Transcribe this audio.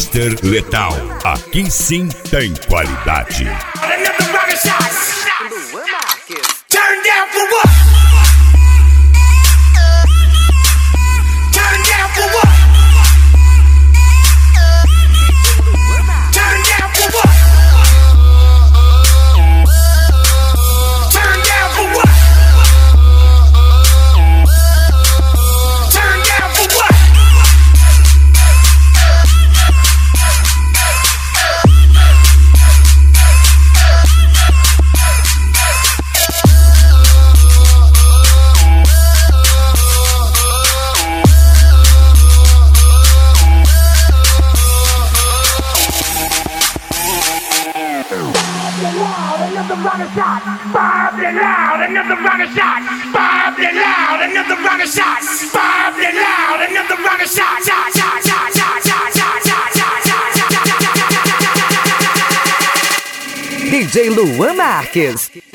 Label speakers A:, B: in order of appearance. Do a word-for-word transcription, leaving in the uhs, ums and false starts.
A: Master Letal. Aqui sim tem qualidade.
B: Turn down for what? Turn down for what? Turn down for what? Turn down for what? Turn down for what? Another rocket shot, five and loud, another rocket shot, five and loud, another rocket shot, five and loud, another rocket shot, shot, shot, shot, shot, shot, shot, shot, shot, shot, shot, shot, shot, shot, shot, shot, shot, shot.
C: D J Luan Marques.